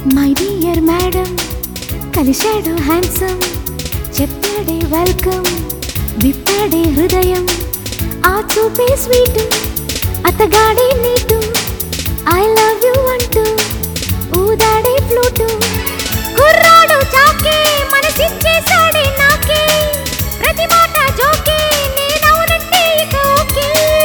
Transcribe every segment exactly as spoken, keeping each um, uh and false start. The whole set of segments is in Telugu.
మై డియర్ మేడం కలిశాడు హ్యాండ్సమ్ చెప్పాడే వెల్కమ్ విప్పాడే హృదయం ఆ చూపే స్వీట్ అతగాడే నీటు ఐ లవ్ యు అంటూ ఊదాడే ఫ్లూటు కుర్రాడు చాకే మనసిచ్చేసాడే నాకే ప్రతి మాట జోకే నేనవునంటే ఇక ఓకే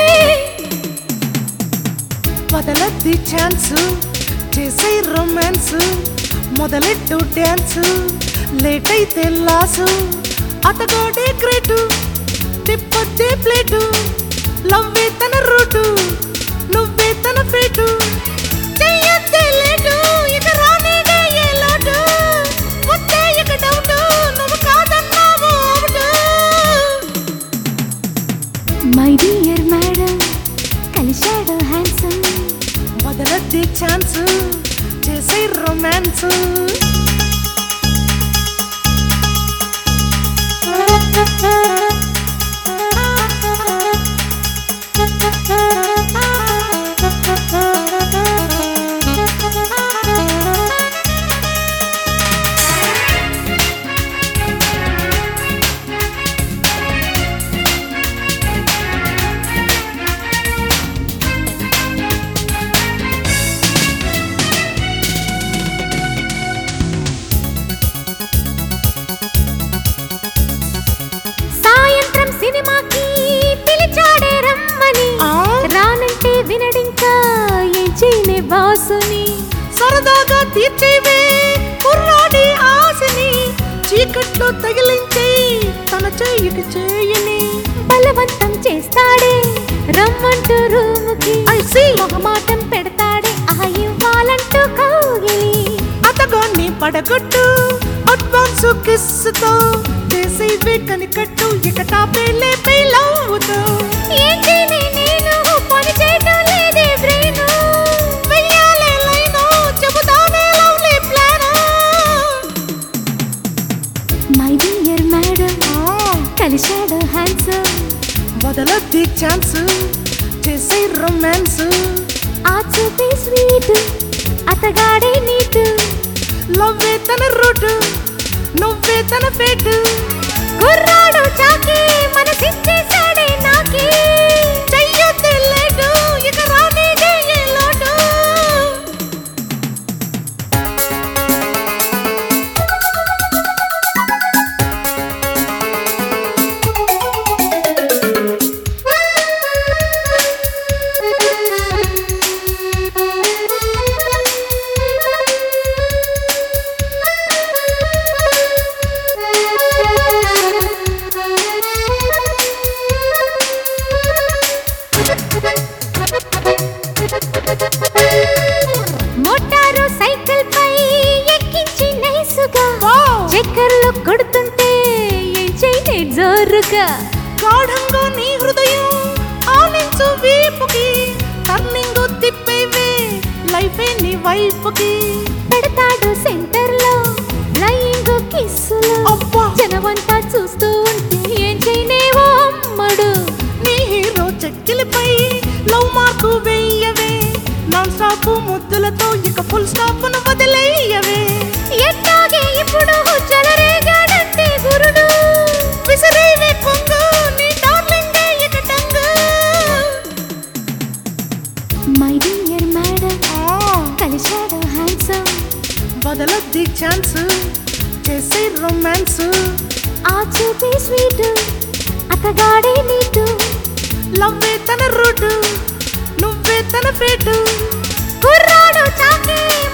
వదలద్ది ఛాన్స్ చేసే రొమాన్స్ మొదలెట్టు డ్యాన్స్ లేట్ అయితే లాసు అతగాడే గ్రేటు తిప్పొద్దే ప్లేటు లవ్వే తన రూటు నువ్వే తన ఫేటు చెయ్యొద్దే లేటు ఇక రానేదే ఏ లోటు వద్దే ఇక డౌటు నువ్వు కాదన్నావు అవుటు మై డియర్ మేడం కలిశాడు హ్యాండ్సమ్ వదలద్ది ఛాన్స్ చేసే రొమాన్స్ సినిమాకి పిలిచాడే రమ్మని రానంటే వినడింకా ఏం చేయనే బాసుని సరదాగా తీర్చేవే కుర్రాడి ఆశని చీకట్లో తగిలించే తన చెయ్యికి చేయని బలవంతం చేస్తాడే రమ్మంటూ రూముకి మొహమాటం పెడతాడే ఆ ఇవ్వాలంటూ కౌగిలి అతగాన్ని పడగొట్టు అడ్వాన్స్ కిస్సుతో చేసేవే కనికట్టు ఇక టాపేలే పేలవుతో ఏం చేయనే నేను పని చేయటం లేదే బ్రెయిను వెయ్యాలే లైను చెబుతానే lovely plan my dear madam కలిశాడు హ్యాండ్సమ్ వదలద్ది ఛాన్స్ చేసే రొమాన్స్ ఆ చూపే స్వీట్ అతగాడే నీటు లవ్వే తన రూటు నువ్వే తన ఫేటు కుర్రాడు చాకే మనసిచ్చేసాడే నాకే చెయ్యొద్దే లేటు ఇక రానేదే ఏ లోటు మోటారు సైకిల్ పై ఎక్కించి నైసుగా చక్కర్లు కొడుతుంటే ఏం చేయనే జోరుగా గాఢంగా నీ హృదయం ఆనించు వీపుకి టర్నింగ్ తిప్పేవే లైఫే నీ వైపుకి పెడతాడు సెంటర్ లో ఫ్లయింగ్ కిస్సులు జనమంతా చూస్తూ ఉంటే ఏం చేయనేవో అమ్మడు నీ హీరో చెక్కిలిపై లవ్ మార్కు వెయ్యవే నాన్ స్టాప్ ముద్దులతో ఇక ఫుల్ స్టాప్ ను వదిలేయవే ఎట్టాగే ఇప్పుడు చెలరేగాడంటే గురుడు విసిరేవే కొంగు నీ డార్లింగ్ ఇక టంగు మై డియర్ మేడం కలిశాడు హ్యాండ్సమ్ వదలద్ది ఛాన్స్ చేసే రొమాన్స్ ఆ చూపే స్వీట్ అతగాడే నీటు లవ్వే తన రూటు నువ్వే తన ఫేటు కుర్రాడు చాకే